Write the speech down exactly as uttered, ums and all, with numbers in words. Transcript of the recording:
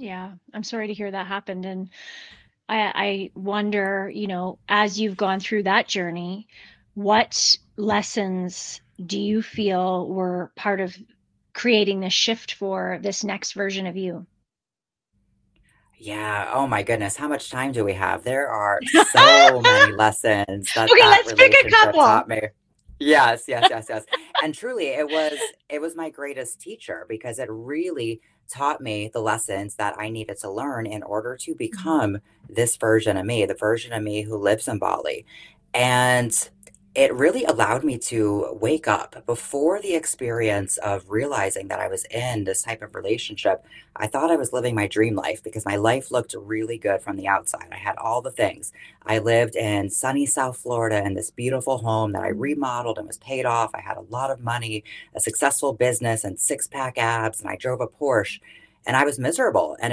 Yeah, I'm sorry to hear that happened, and I I wonder, you know, as you've gone through that journey, what lessons do you feel were part of creating this shift for this next version of you? Yeah, oh my goodness, how much time do we have? There are so many lessons that Okay, that let's pick a relationship couple. taught me. Yes, yes, yes, yes. And truly, it was it was my greatest teacher because it really taught me the lessons that I needed to learn in order to Mhm. become this version of me, the version of me who lives in Bali. And it really allowed me to wake up before the experience of realizing that I was in this type of relationship. I thought I was living my dream life because my life looked really good from the outside. I had all the things. I lived in sunny South Florida in this beautiful home that I Mhm. remodeled and was paid off. I had a lot of money, a successful business, and six pack abs, and I drove a Porsche. And I was miserable. And